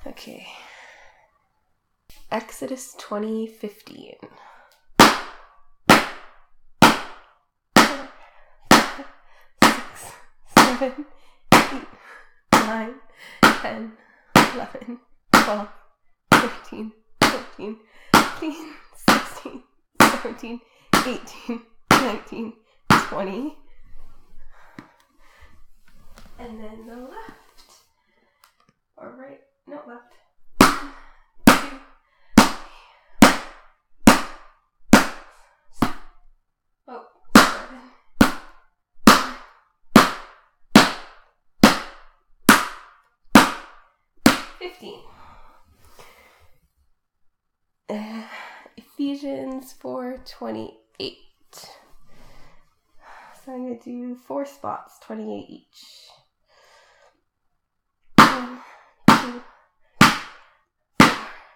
Okay. Exodus 20:15. 6, 7, 8, 9, 10, 11, 12, 13, 14, 15, 16, 17, 18, 19, 20. And then the left. Or right. No, left. 1, 2, 7. 15. Ephesians 4:28. So I'm going to do 4 spots, 28 each. 1, 2, 4,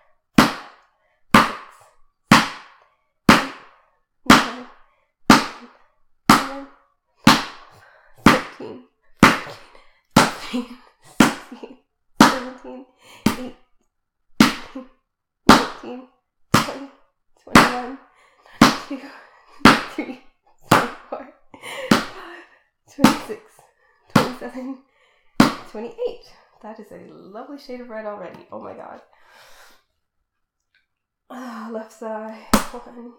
6, 7, 8, 9, 10, 11, 13, 14, 15, 16, 17, 18, 19, 20, 21, 22, 23, 24, 25, 26, 27, 28. That is a lovely shade of red already. Oh my god. Left side. 1,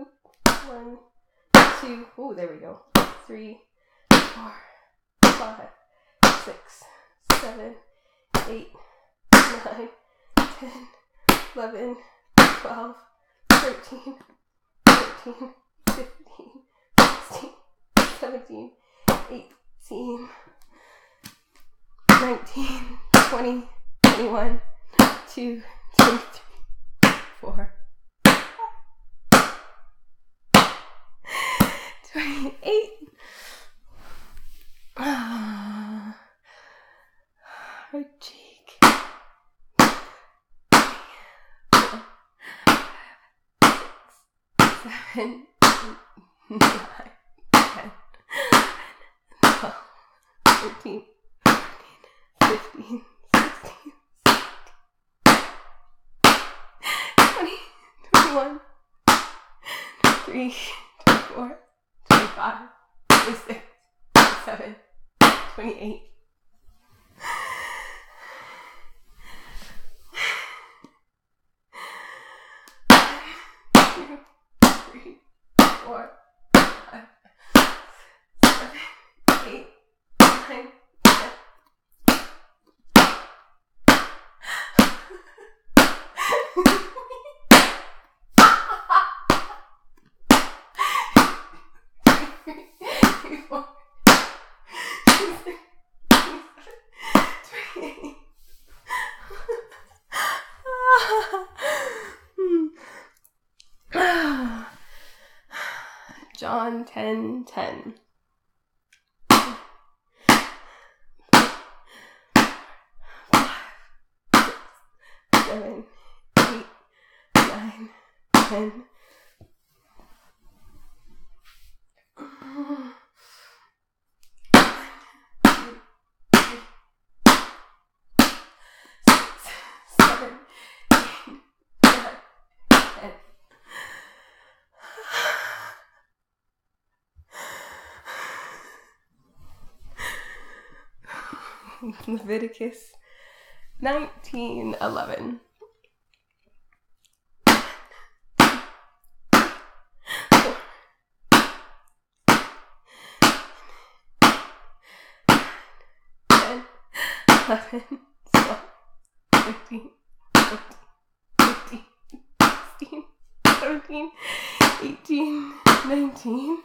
2. Oh, there we go. 3, 4, 5, 6, 7, 8, 9, 10, 11, 12, 13, 14, 15, 16, 17, 18, 19, 20, 21, 22, 23, 24, 28. Her cheek. 7, 8, 9, 10, 12, 13, 15, 16, 20, 21, 23, 24, 25, 26, 27, 28. 1, 2, 3, 4, 5, 7, 8, 9, 10. John 10:10. 5, 6, 7, 8, 9, 10. 6, 7, 8, 9, 10. Leviticus 19:11. 11, 12, 13, 14, 15, 16, 17, 18, 19.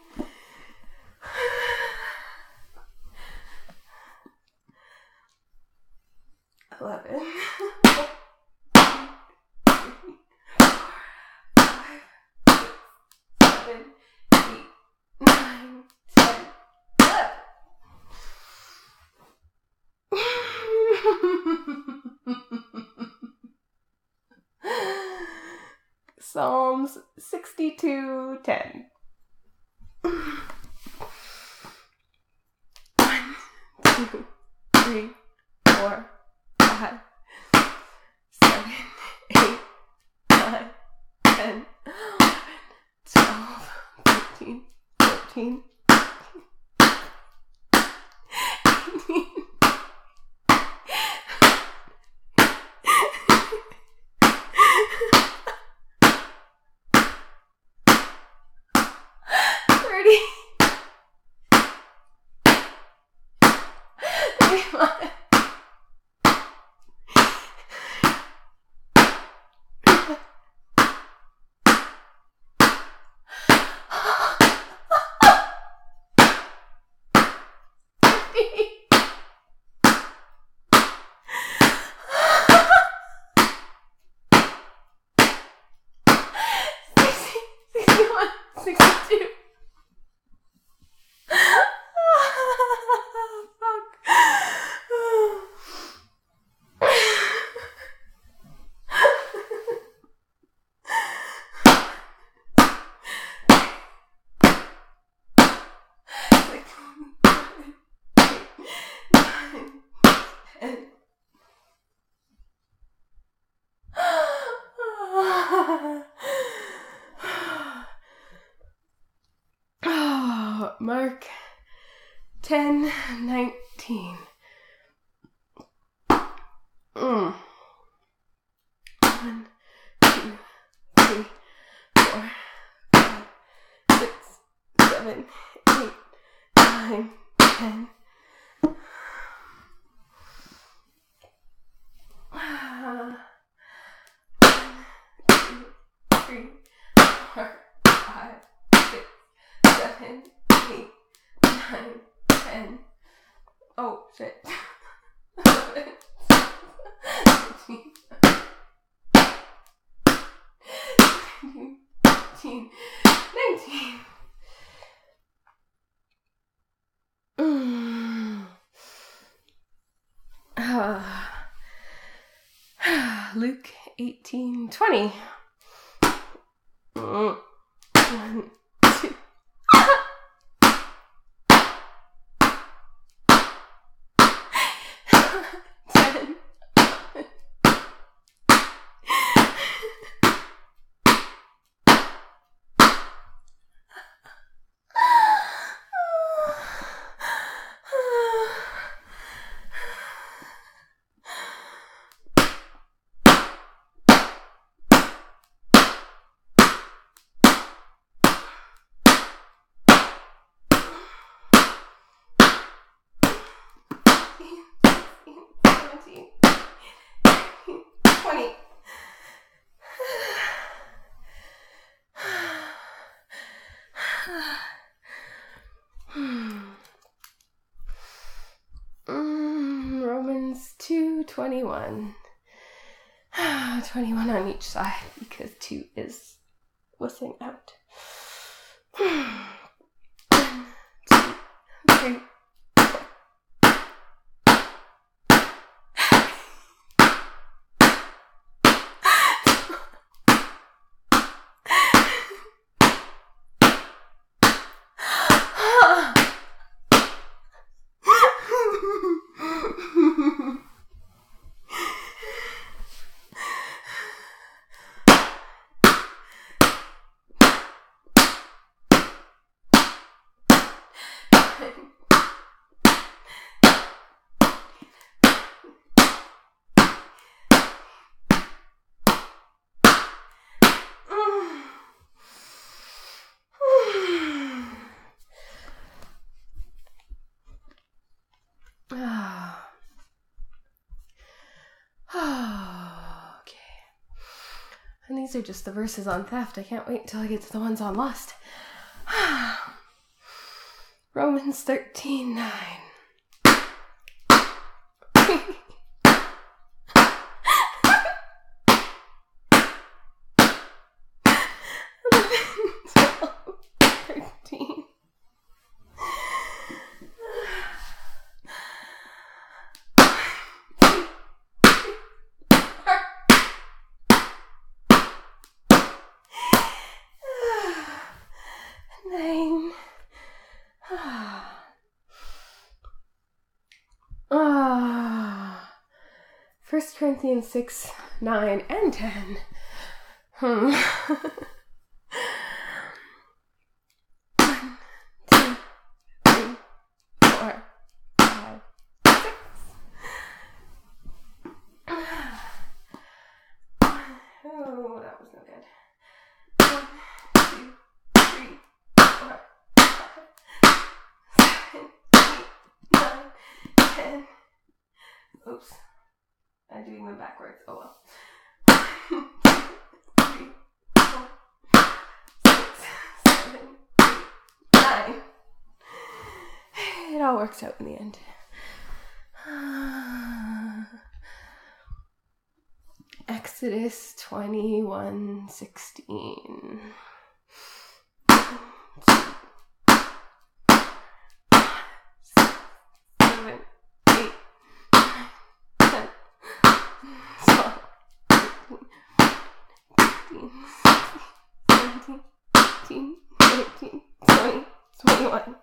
11, 1, 2, 3, 4, 5, 6, 7, 8, 9, 10, 11. Psalms 62:10. 1, 2, 3, 4, 5, 14, 18, 30, 31, 61, 62. Fuck. 10. Mark 10, 19. 1, 2, 3, 4, 5, 6, 7, 8, 9, 10. 1, 2, 3, 4, 5, 6, 7, 8, 9, 10. Oh shit. 11, 13, 14, 19. Luke 18, 20. 1, 2. 10. 17, 20. 21. 21 on each side because 2 is wussing out. 1, 2, 3. Okay. And these are just the verses on theft. I can't wait until I get to the ones on lust. Romans 13, 9. 13. 9. 1 Corinthians 6, 9, and 10. 1, 2, I'm doing them backwards. Oh well. 1, 2, 3, 4, 6, 7, 8, 9. It all works out in the end. Exodus 21:16. 7, 8, 10, 12, 13, 14, 15, 16, 17, 18, 20, 21.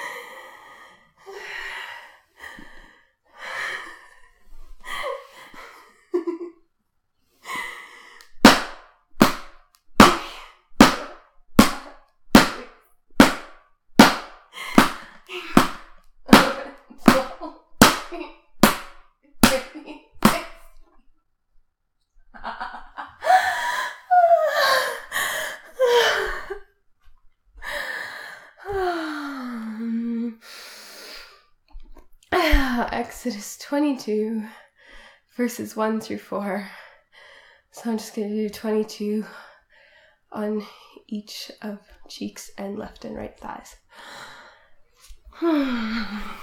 Exodus 22, verses 1 through 4. So I'm just going to do 22 on each of cheeks and left and right thighs. 1.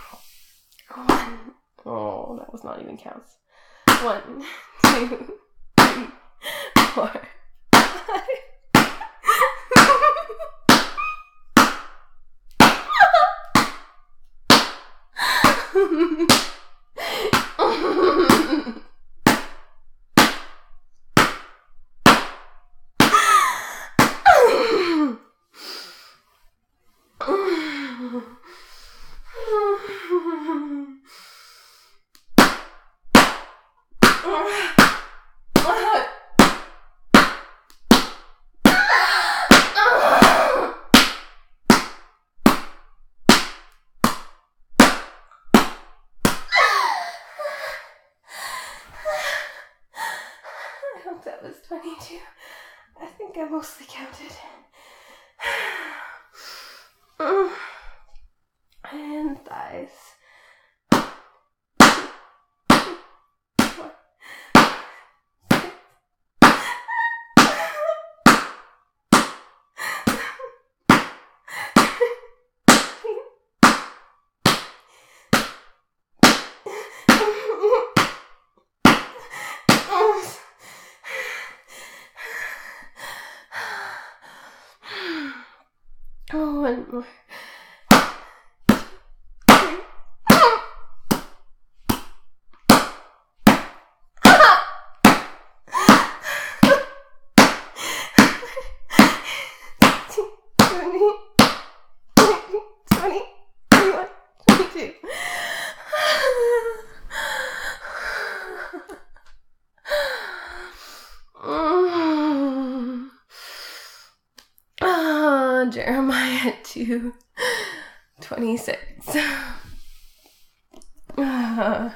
Oh, that was not even counts. 1, 2, 3, 4, 5. That was 22. I think I mostly counted. And thighs. 4, 6. Oh, one more. 3. Jeremiah 2:26. 1,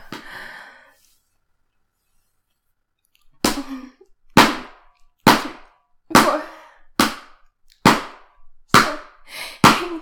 2, 4, 7, 8.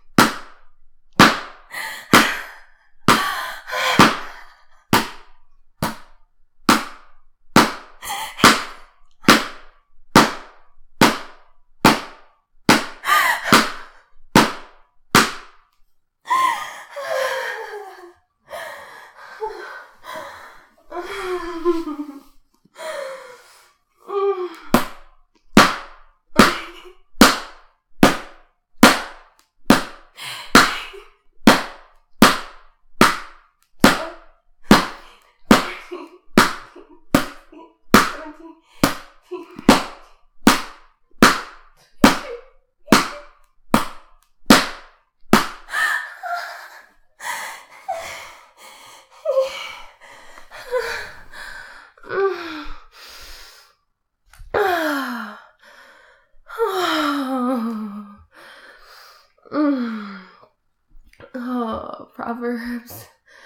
Proverbs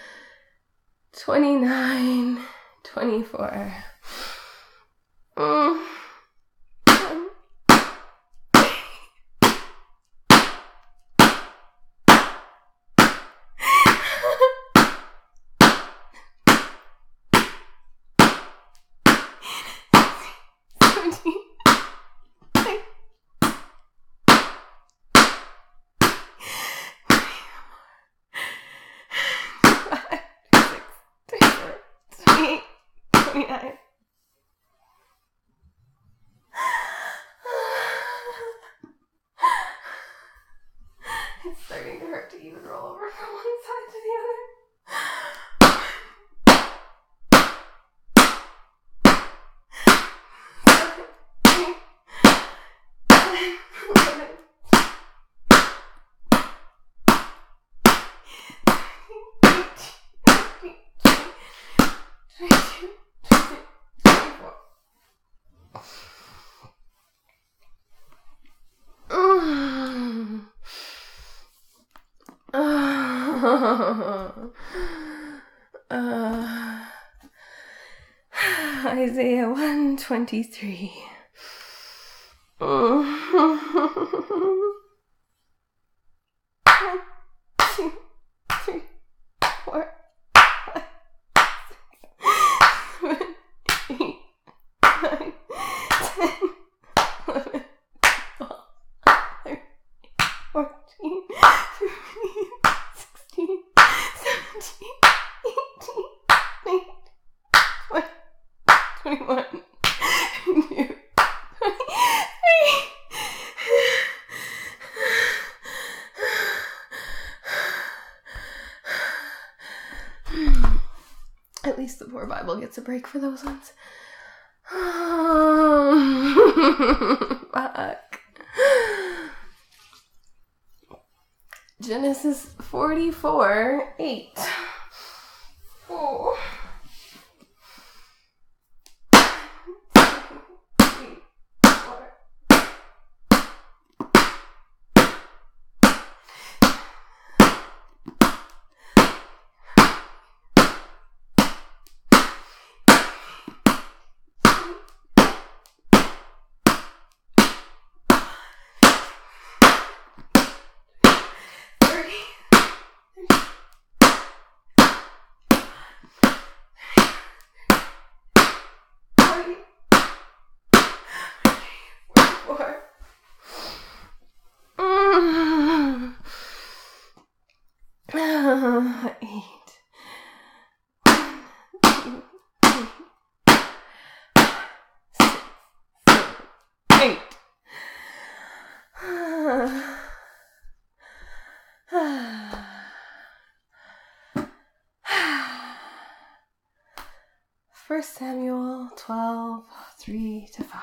29:24. 29. It's starting to hurt to even roll over from one side to the other. 22, 24. Isaiah 1:23. 1, 2, 3, 4, 5, 6, 7, 8, 9, 10, 11, 12, 13, 14, 15, 16, 17, 18, 19, 20, 21, 22, 23. At least the poor Bible gets a break for those ones. Fuck. Genesis 44:8. Oh. 3, 4. First Samuel 12:3-5.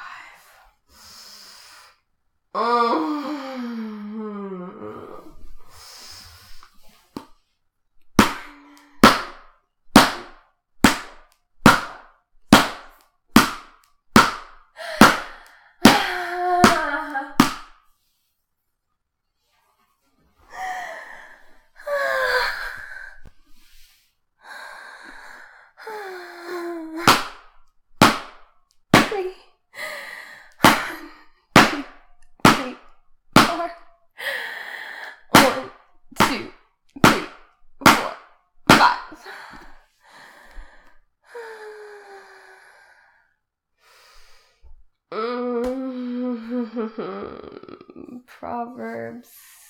Proverbs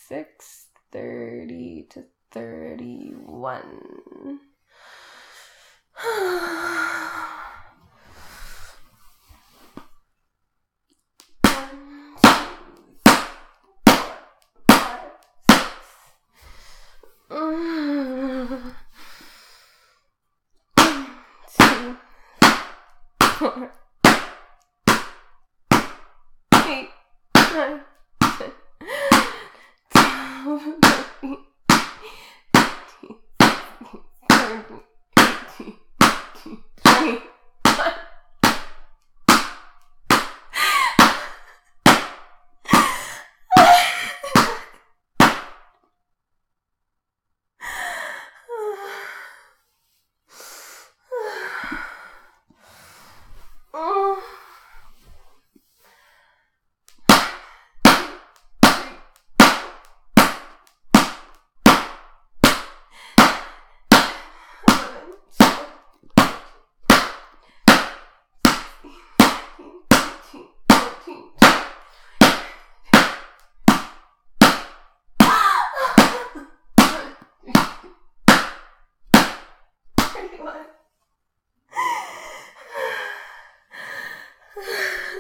6:30-31. 8, 9, 10, 12, 13, 14, 15, 16, 17, 18, 20.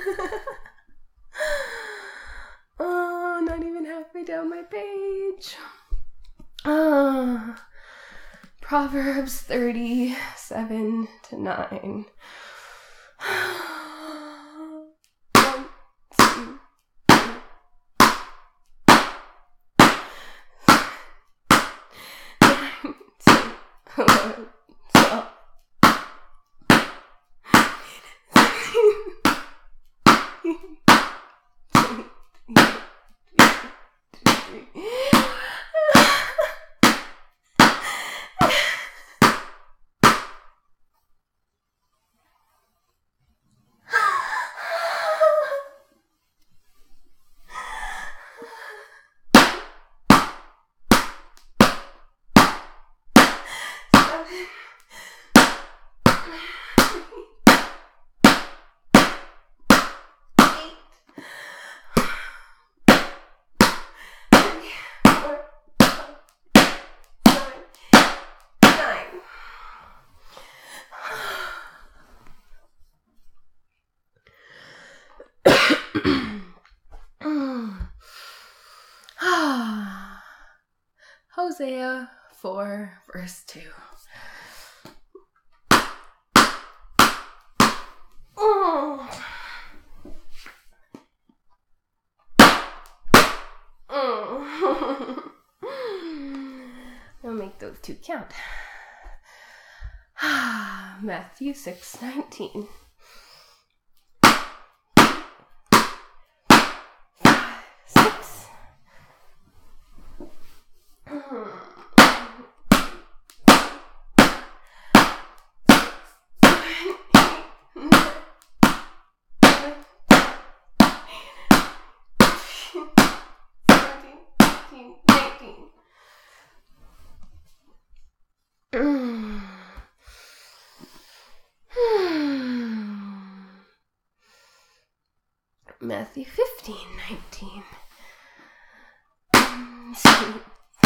Oh, not even halfway down my page. Proverbs 37-9. 1, 2, 9, 10, 11, 12, 13, Hosea 4, verse 2. I'll make those two count. Matthew 6:19. 6. Matthew 15:19. 1, 2,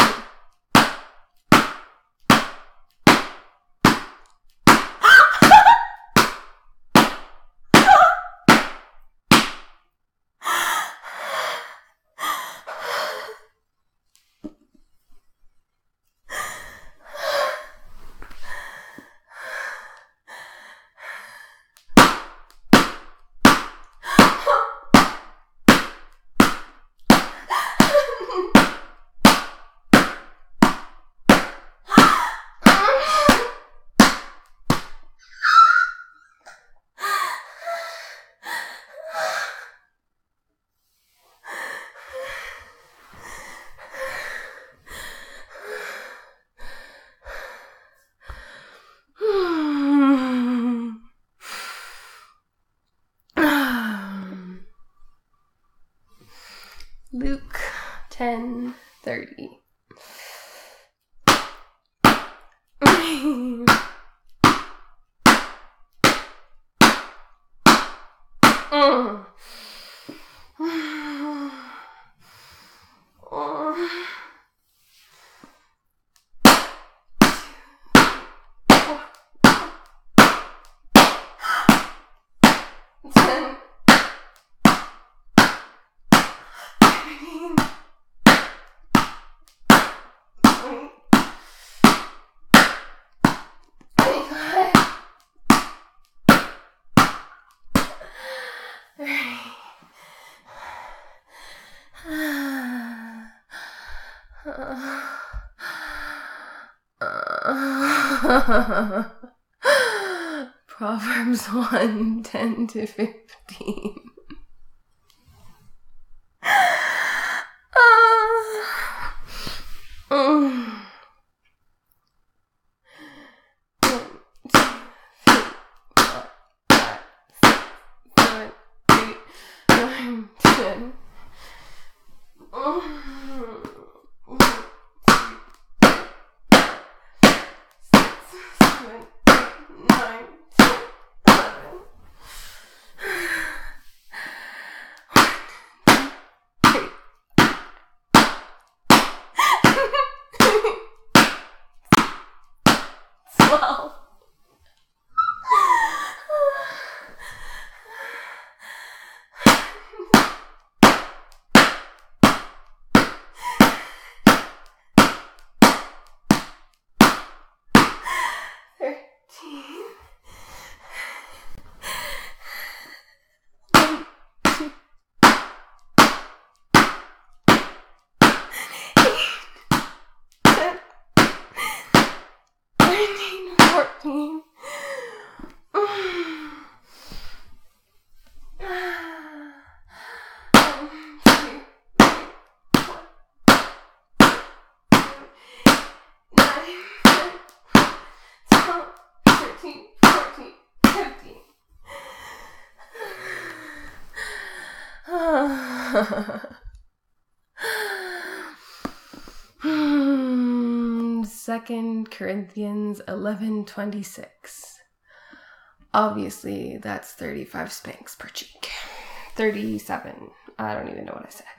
Luke 10:30. Proverbs 1:10-15. Second Corinthians 11:26. Obviously, that's 35 spanks per cheek. 37. I don't even know what I said.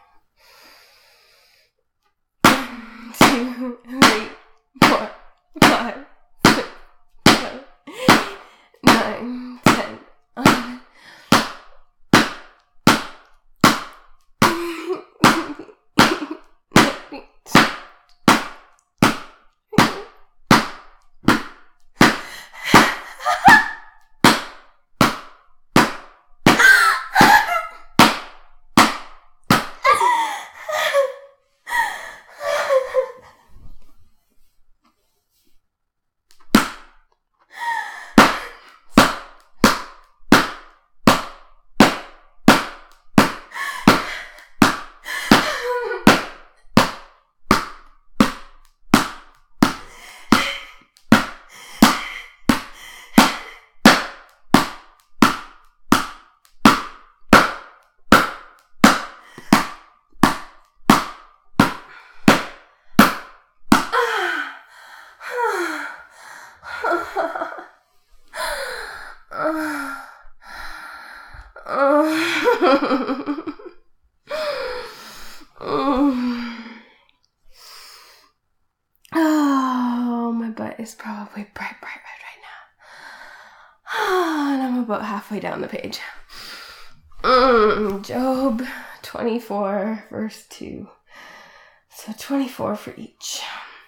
2, 3, 4, 5, 6, 7, 8, 9, 10, 11. Oh, my butt is probably bright right now. And I'm about halfway down the page. Job 24, verse 2. So 24 for each.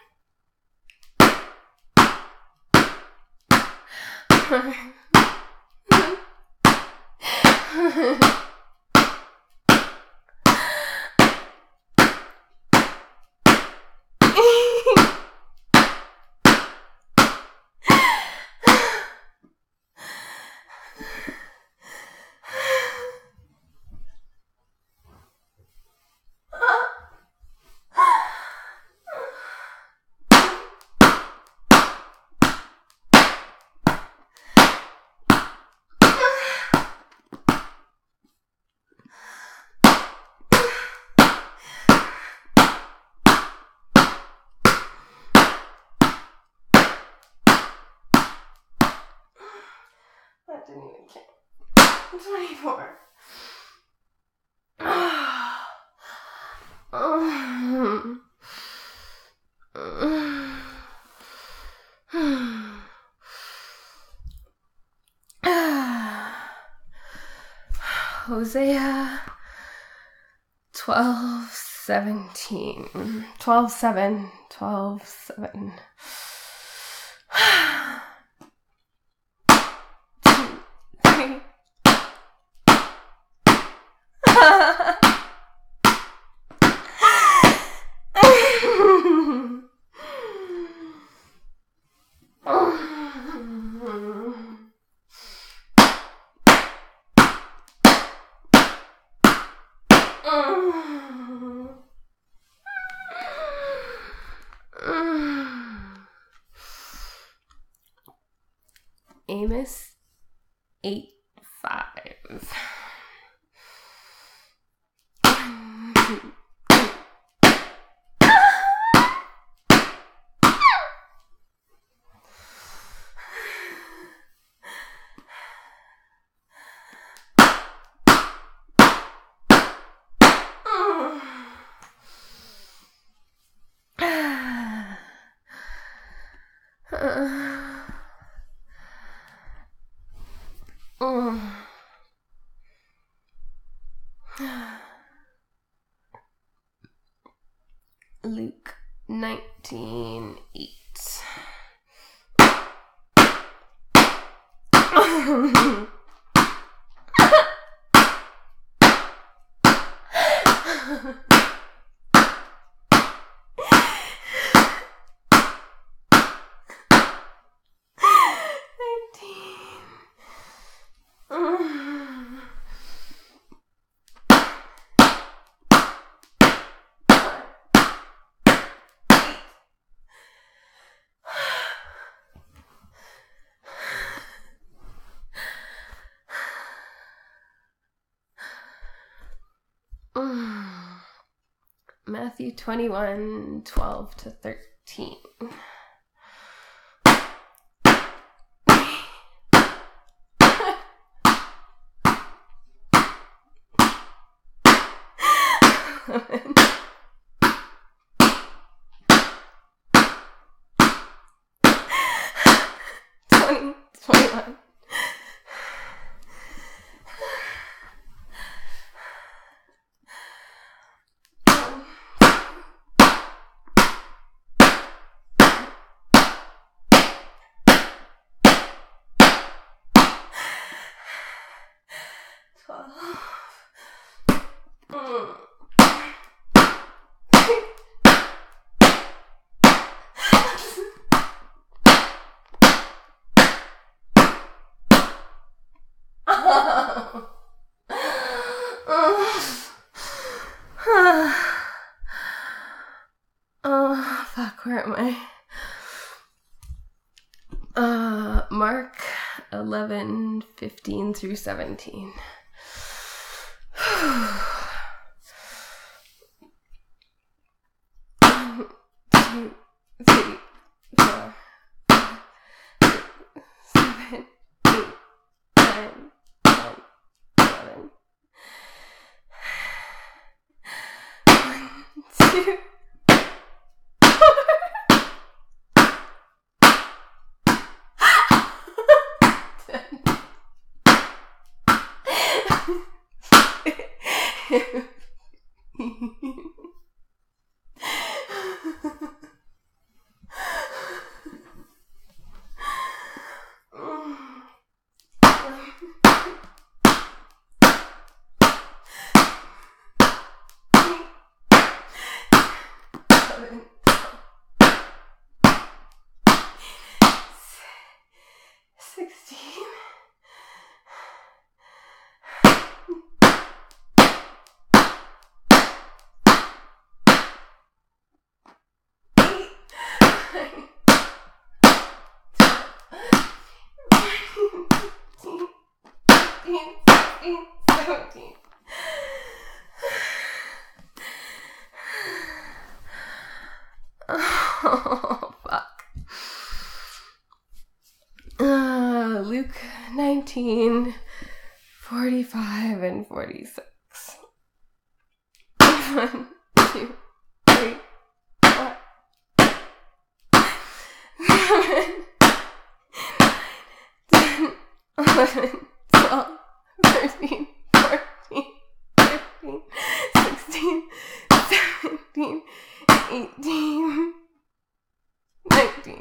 That didn't even count. 24. Hosea 12:17. 12:7. 12:7. 2, 3. Amos 8:5. Luke 19:8. Matthew 21, 12 to 13. Oh, fuck, where am I? Mark 11, 15 through 17. 1, 2, 3, 4, 5, 6, 7, 8, 9, 10, 11. 1, 2, 16. 17. Oh, fuck. Luke 19, 45 and 46. 1, 2, 3, 4, 7, 10, 11, 12, 13, 14, 15, 16, 17, 18, 19.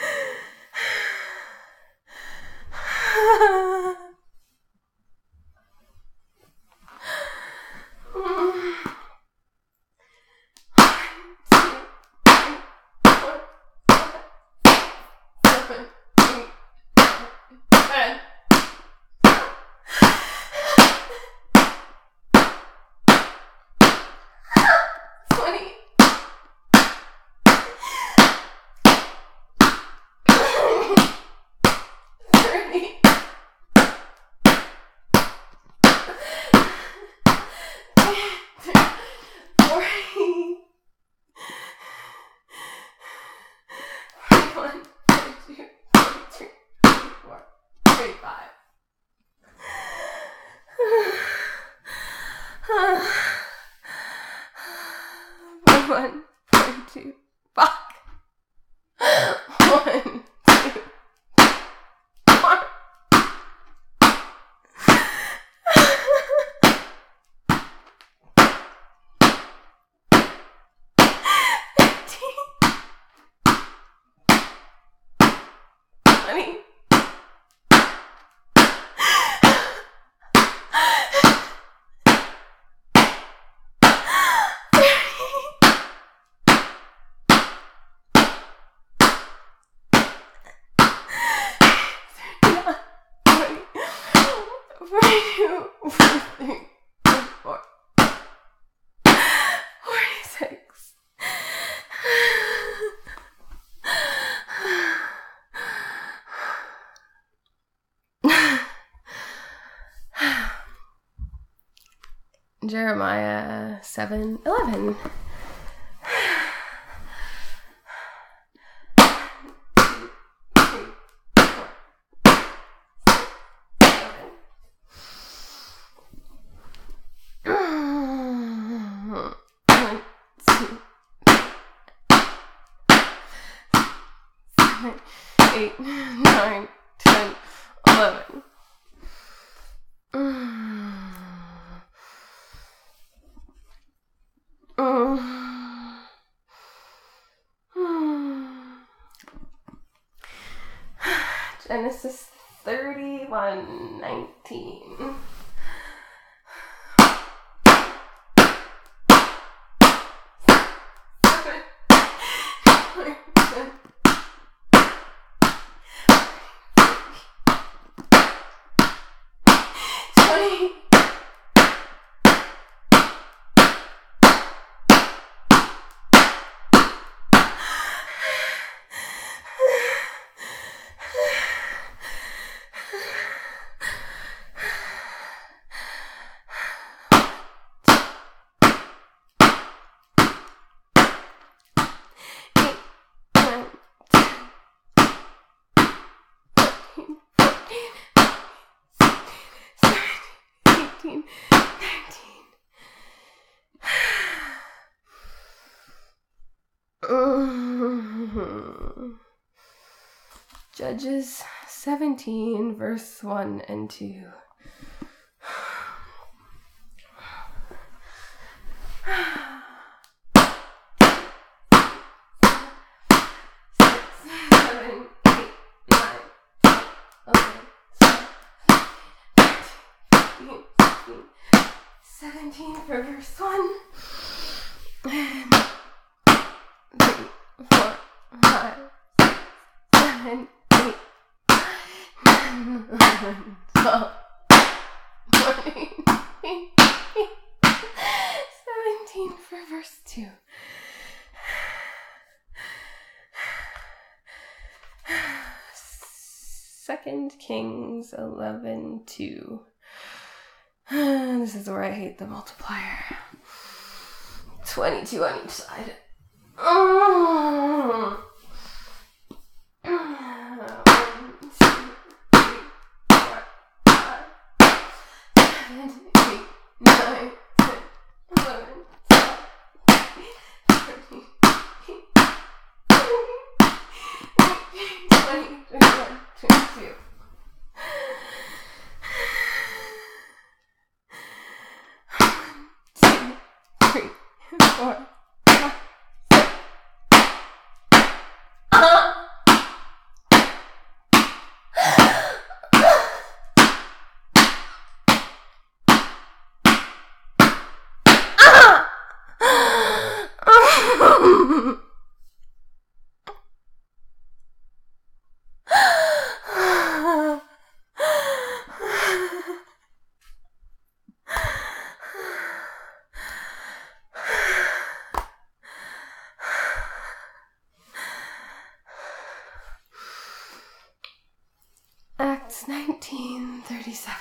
One, two, fuck. 1, 2, 4. 20. 46. Jeremiah 7:11. Genesis 31:19. Judges 17, verse 1 and 2. For verse 1 and 3, 4, 5, 7, 8, 9, 11, 12, 14, 17 for verse 2. Second Kings 11:2. This is where I hate the multiplier. 22 on each side. 1, 2, 3, 4, 5, 7, 8, 9, 10, 11, 12, 13, 20, 21, 22. 4, 5, 6. Acts 19:37.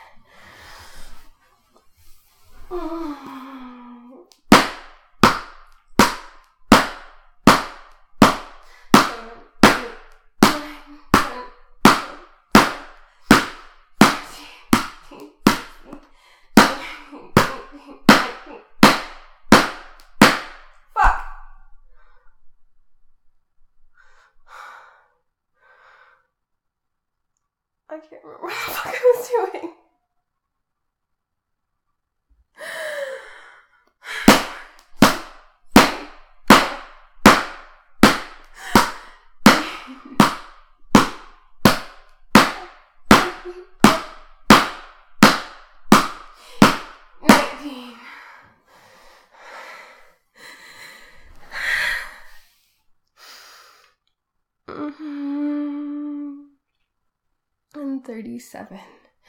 I can't remember what the fuck I was doing. And 37.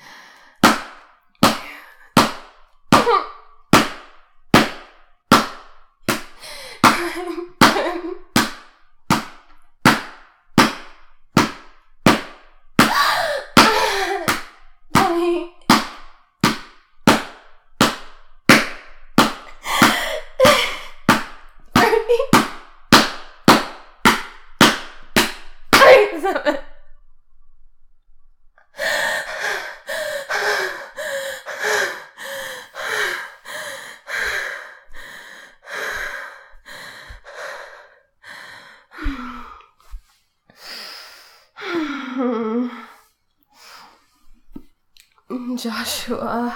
Joshua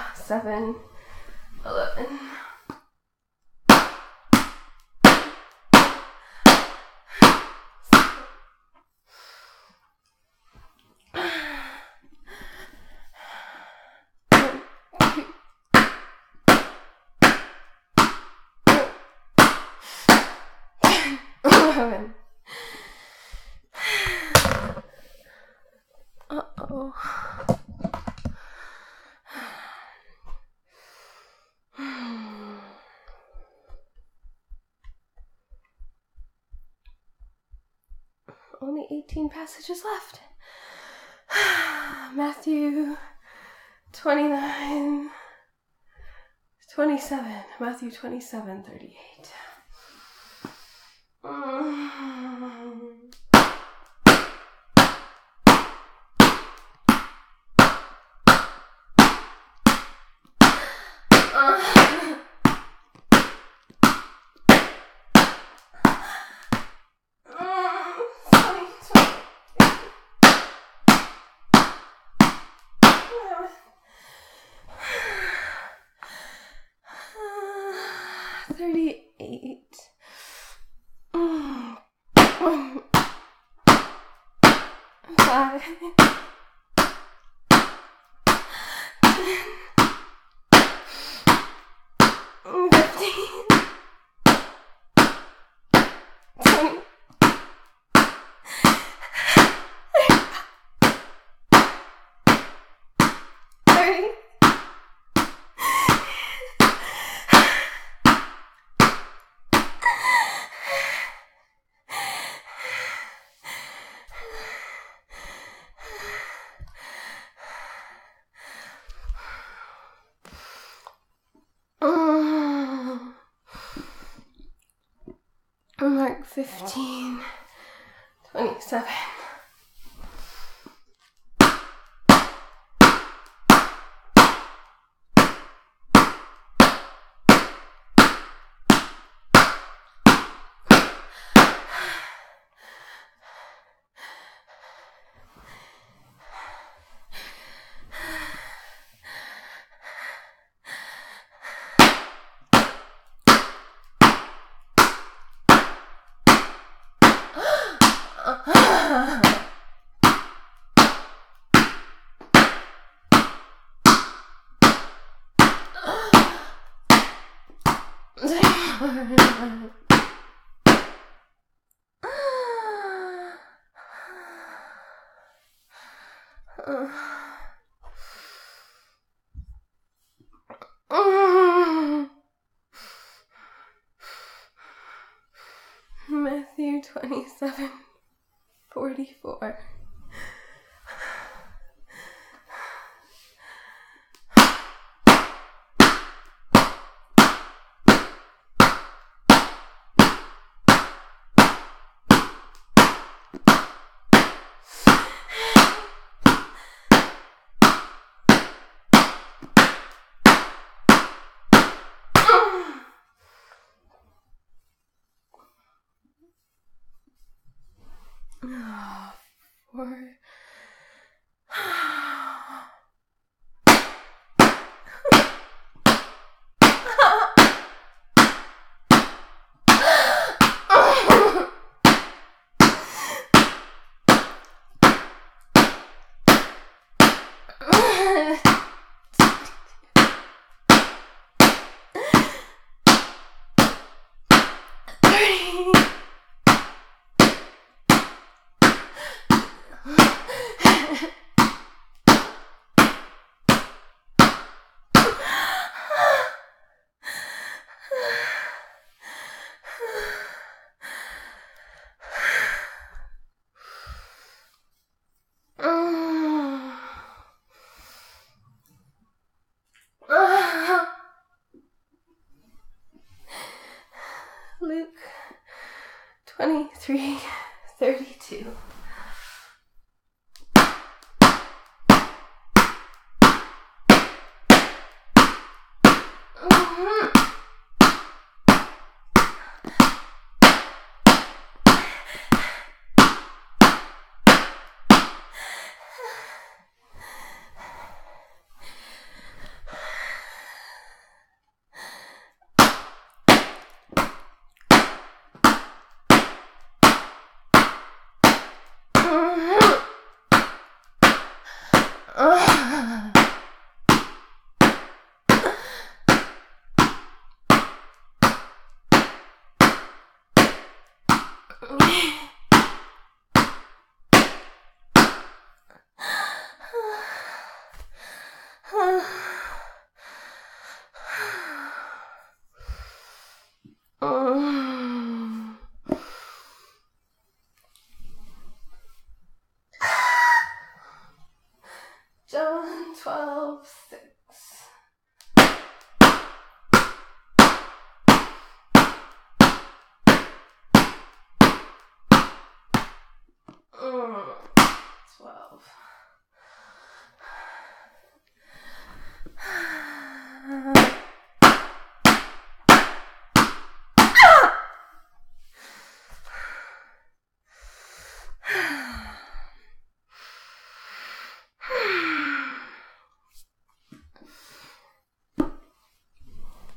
7:11. 11. Uh-oh. Only 18 passages left. Matthew 29, 27. Matthew 27, 38. Mark 15, 27. Matthew 27, 44. Luke 23, 32.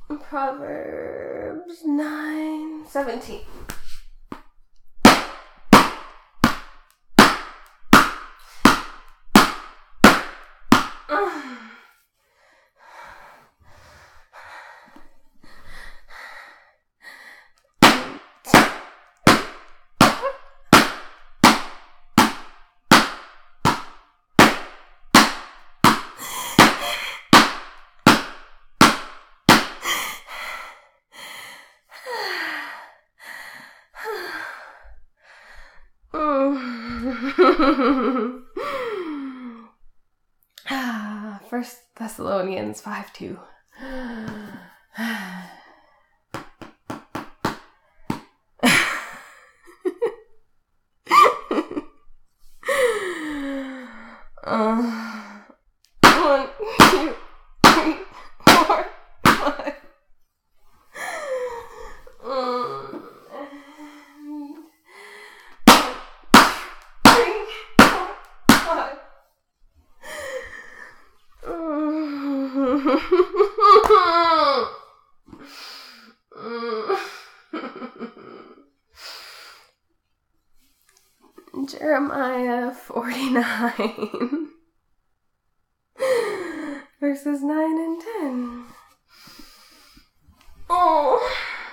Proverbs 9:17. First Thessalonians 5:2. One, two, three, four, five. Jeremiah 49 verses 9 and 10. Oh.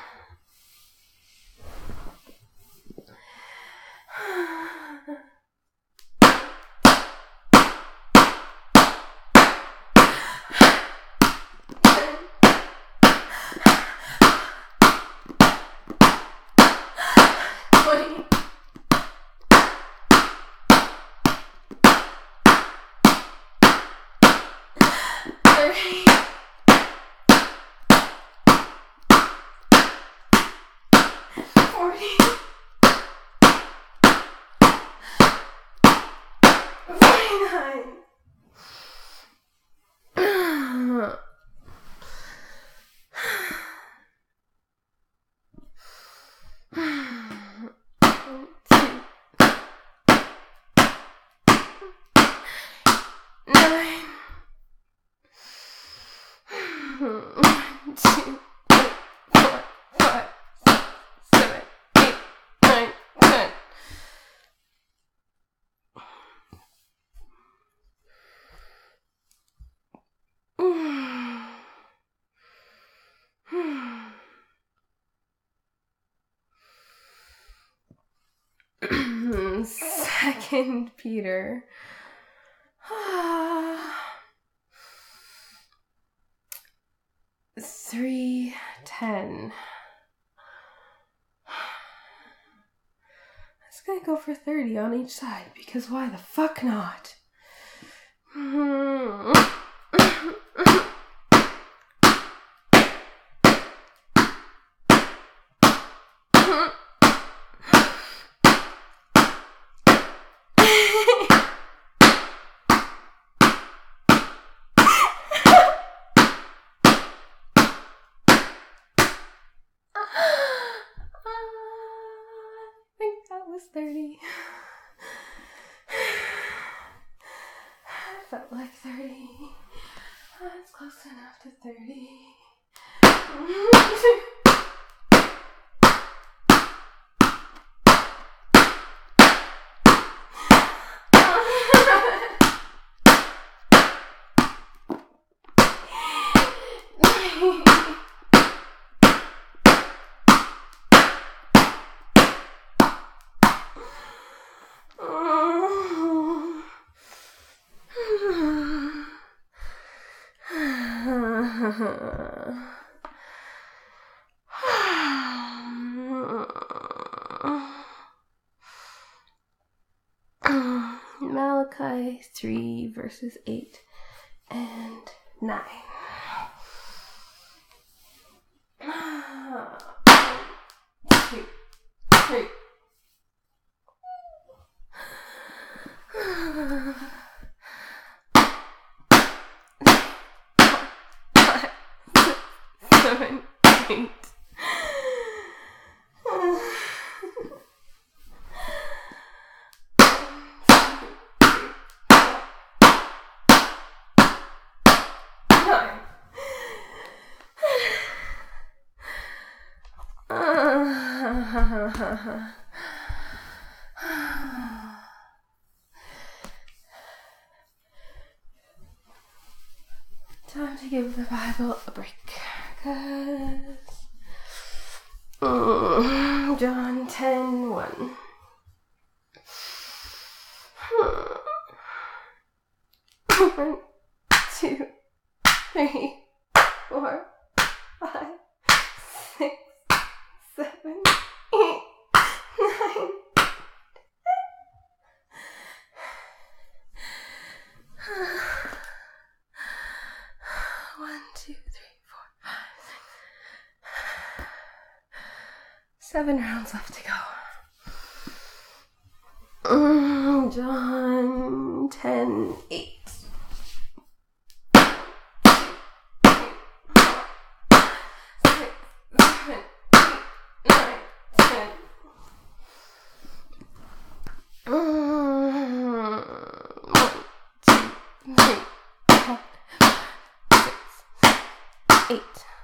Second Peter 3:10. I was gonna go for 30 on each side because why the fuck not? I think that was 30. I felt like 30. That's close enough to 30. Malachi 3 verses 8 and 9. Two, three. Seven, eight. Nine. Time to give the Bible a break. John 10:1. 1, 2, 3, 4, 5, 6, 7, 8, 9. 1, 2, 3, 4, 5, 6. 7 rounds left to go. John 10:8. 8.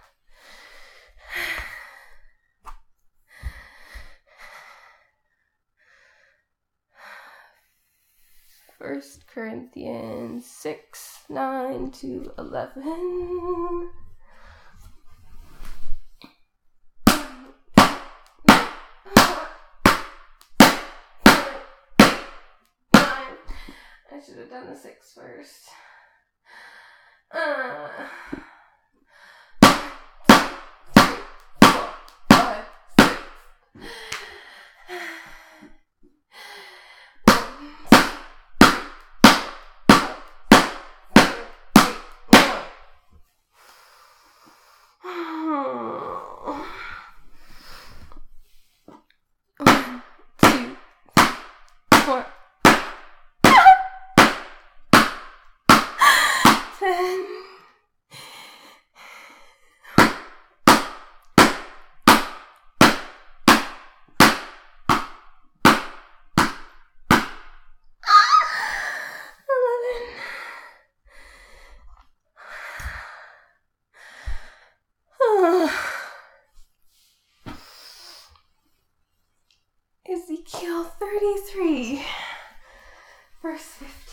First Corinthians 6:9-11. 9. I should have done the 6 first. 10. Ezekiel 33, verse 15.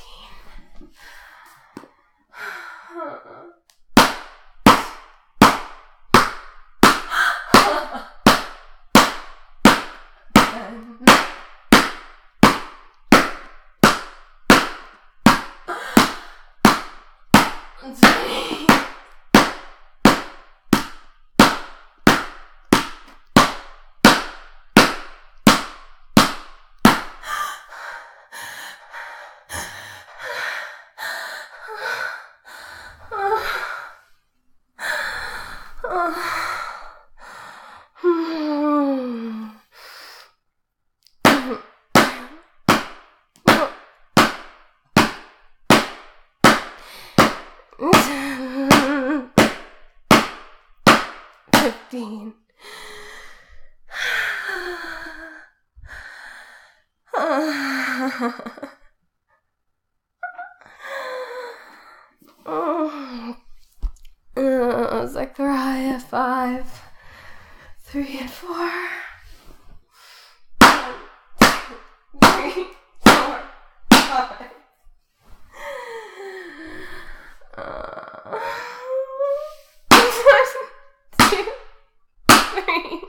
Zechariah 5:3-4. 1, 2, 3, 4, 5. 1, 2, 3.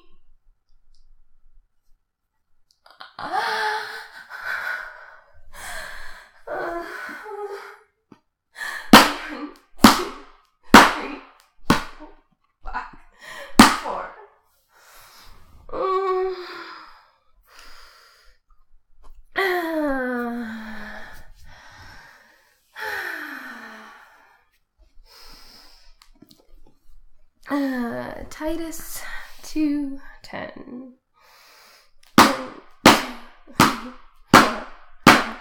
Titus 2:10. 1, 2, 3, 4, 5,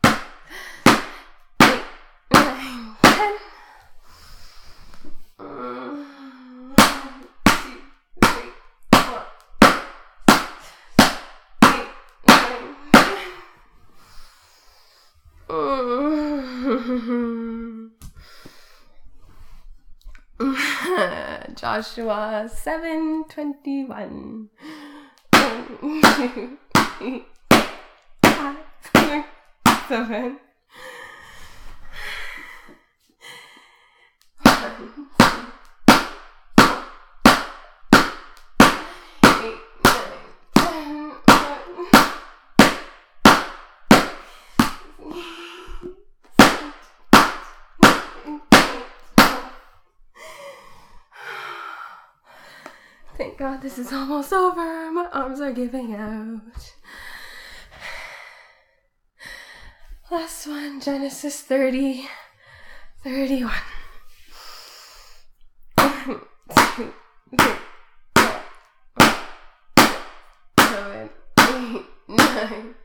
8, 9, 10. 1, 2, 3, 4, 8, 9, 10. Joshua 7:21. 1, 2, 3, 5, 6, 7. 1, 8, 9, 10. Thank God this is almost over. My arms are giving out. Last one, Genesis 30, 31. 1, 2, 3, 4, 5, 7, 8, 9.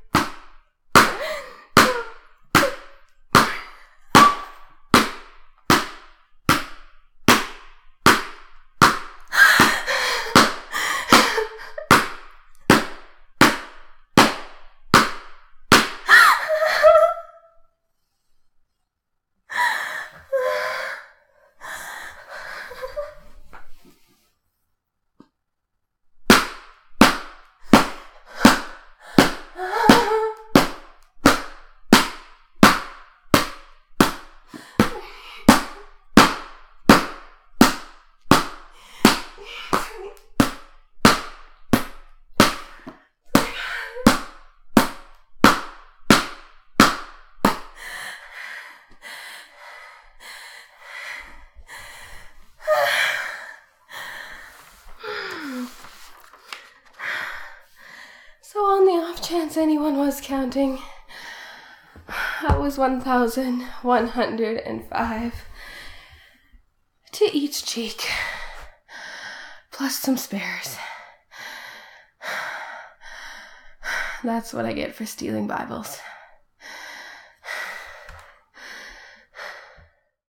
So on the off chance anyone was counting, that was 1,105 to each cheek, plus some spares. That's what I get for stealing Bibles.